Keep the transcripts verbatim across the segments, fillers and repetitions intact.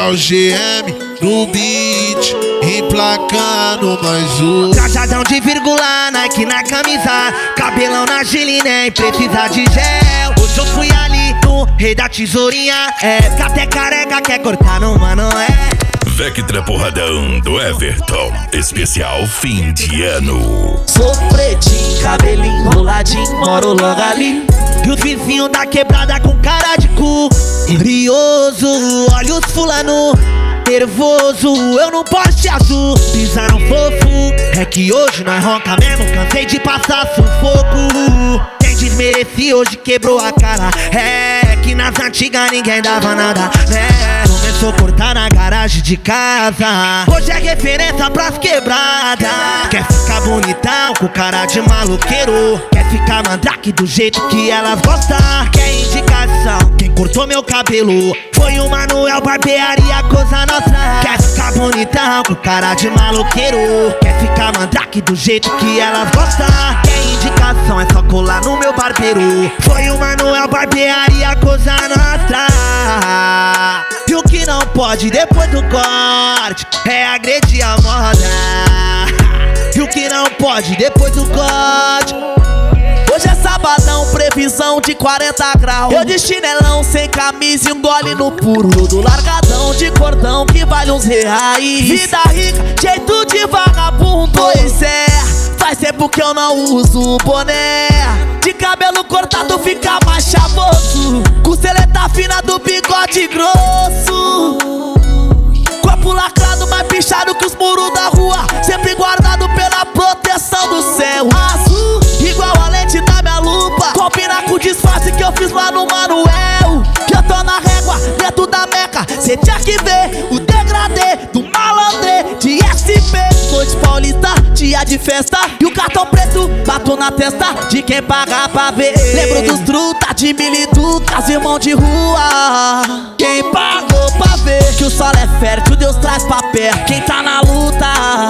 É o G M no beat, emplacando mais um. Trajadão de vírgula, Nike na camisa, cabelão na Gili, nem precisa de gel. Hoje eu fui ali no rei da tesourinha, é, que até careca quer cortar no mano, é. Vectra Porradão do Everton, especial fim de ano. Sou pretinho, cabelinho roladinho, moro logo ali. E os vizinhos da quebrada com cara de cu, brioso, olha os fulano nervoso, eu não poste azul. Pisaram fofo, é que hoje nós ronca mesmo, cansei de passar sufoco. Quem desmerecia hoje quebrou a cara, é que nas antigas ninguém dava nada, né? Começou a cortar na garagem de casa, hoje é referência pras quebradas. Quer ficar bonitão com cara de maloqueiro, quer ficar mandrake do jeito que elas gostam. Quer indicação, quem cortou meu cabelo foi o Manuel Barbearia, coisa nossa. Quer ficar bonitão com cara de maloqueiro, quer ficar mandrake do jeito que elas gostam. Quer indicação, é só colar no meu barbeiro, foi o Manuel Barbearia, coisa nossa. E o que não pode depois do corte é agredir a moda. E o que não pode depois do corte. Hoje é sabadão, previsão de quarenta graus. Eu de chinelão, sem camisa e um gole no puro. Do largadão de cordão que vale uns reais. Vida rica, jeito de vagabundo. Pois é, faz tempo que eu não uso boné. De cabelo cortado fica mais chavoso, costeleta fina do bigode grosso. Corpo lacrado, mais pichado que os muros da rua, sempre guardado pela proteção do céu azul, igual a lente da minha lupa, combina com o disfarce que eu fiz lá no Manuel. Que eu tô na régua, dentro da meca, cê tinha que ver o degradê do malandrê de S P. Noite paulista, dia de festa, e o cartão preto bato na testa de quem paga pra ver. Lembro dos truta de militutas, irmão de rua, quem pagou pra ver que o solo é fértil, Deus traz pra perto quem tá na luta.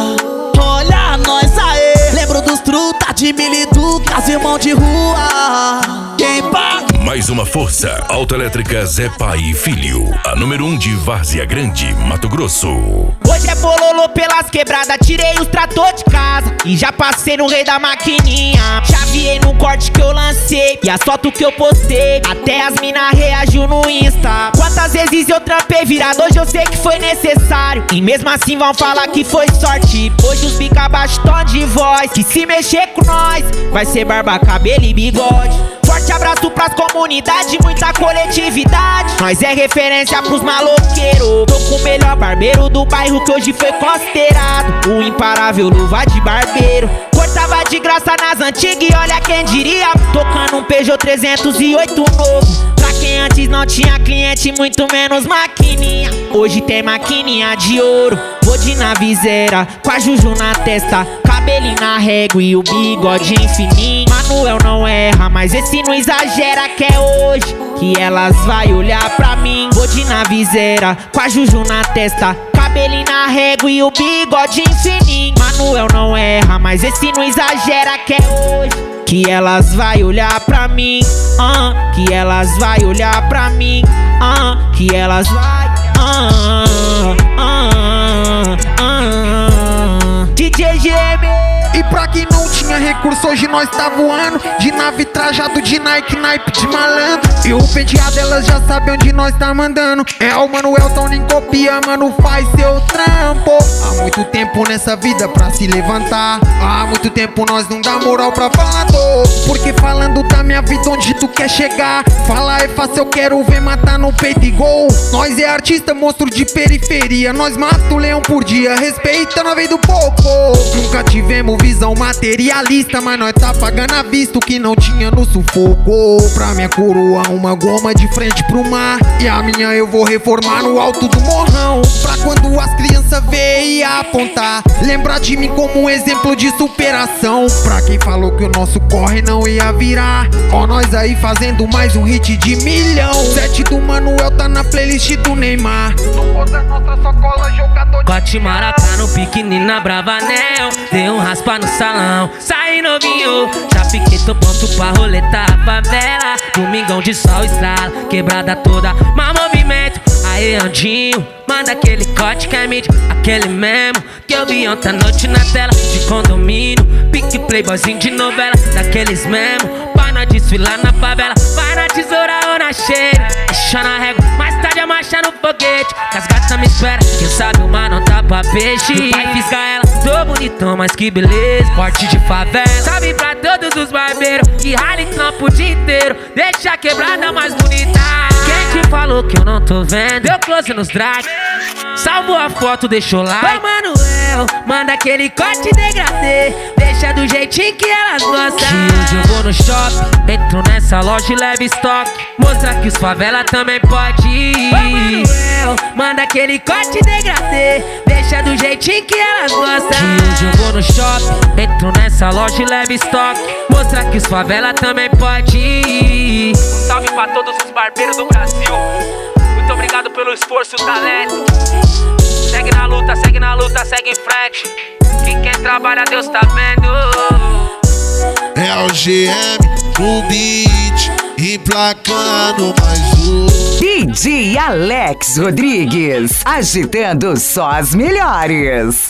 Olha nós aê. Lembro dos truta de militutas, irmão de rua, quem paga. Mais uma força, Autoelétrica Zé Pai e Filho, a número um de Várzea Grande, Mato Grosso. Hoje é bololô pelas quebradas, tirei os trator de casa e já passei no rei da maquininha. Chaveei no corte que eu lancei e as fotos que eu postei, até as mina reagiu no Insta. Quantas vezes eu trampei virado, hoje eu sei que foi necessário, e mesmo assim vão falar que foi sorte. Hoje os bica baixo tom de voz, que se mexer com nós vai ser barba, cabelo e bigode. Forte abraço pras comunidades, muita coletividade, nós é referência pros maloqueiros. Tô com o melhor barbeiro do bairro que hoje foi considerado o imparável luva de barbeiro. Cortava de graça nas antigas e olha quem diria, tocando um Peugeot trezentos e oito novo. Pra quem antes não tinha cliente, muito menos maquininha, hoje tem maquininha de ouro. Vou de navizeira, com a Juju na testa, cabelinho na régua e o bigode infininho. Manuel não erra, mas esse não exagera, que é hoje que elas vai olhar pra mim. Vou de navizeira, com a Juju na testa, cabelinho na régua e o bigode infininho. Manuel não erra, mas esse não exagera, que é hoje que elas vai olhar pra mim, uh, que elas vai olhar pra mim, uh, que elas vai, uh, uh, uh, uh, D J G M. E pra quem não tinha recurso, hoje nós tá voando de nave trajado de Nike, naipe de malandro. E o penteado elas já sabem onde nós tá mandando. É o Manuel, tão nem copia, mano, faz seu trampo. Há muito tempo nessa vida pra se levantar, há muito tempo nós não dá moral pra falador. Porque falando da minha vida onde tu quer chegar, falar é fácil, eu quero ver matar no peito e gol. Nós é artista, monstro de periferia, nós mata o leão por dia, respeita na vez do pouco. Nunca tivemos visão materialista, mas nós tá pagando a vista o que não tinha no sufoco. Pra minha coroa uma goma de frente pro mar, e a minha eu vou reformar no alto do morrão. Pra quando as crianças verem e apontar, lembrar de mim como um exemplo de superação. Pra quem falou que o nosso corre não ia virar, ó nós aí fazendo mais um hit de milhão. Sete do Manuel tá na playlist do Neymar. Não posa nossa, só cola jogador. Bate maracá no piquenininho na Bravanel, deu um raspa no salão, saí novinho, já fiquei tô pronto pra roletar a favela. Domingão de sol estrala, quebrada toda, mau movimento, Aê, Andinho, manda aquele corte que é mídia, aquele mesmo que eu vi ontem à noite na tela de condomínio. Pique playboyzinho de novela, daqueles mesmo, pra nós desfilar na favela. Vai na tesoura ou na cheira, deixa na régua, mais tarde a marcha no foguete. Que as gatas me esperam, quem sabe o mar não tá pra peixe. O pai fisga ela, tô bonitão, mas que beleza. Corte de favela, salve pra todos os barbeiros que rala em campo o dia inteiro, deixa a quebrada mais bonita. Quem te falou que eu não tô vendo? Deu close nos drag, salvo a foto, deixou like. Ô Manuel, manda aquele corte degradê, deixa do jeitinho que elas gostam. Que hoje eu vou no shopping, entro nessa loja e levo estoque, mostra que os favela também pode ir. Ô Manuel, manda aquele corte degradê, deixa do jeitinho que elas gostam. Que hoje eu vou no shopping, entro nessa loja e levo estoque, mostra que os favela também pode ir. Um salve pra todos os barbeiros do Brasil, muito obrigado pelo esforço e o talento. Segue na luta, segue na luta, segue em frente, que quem trabalha Deus tá vendo. É o G M no beat, emplacando mais um. D J Alex Rodrigues, agitando só as melhores.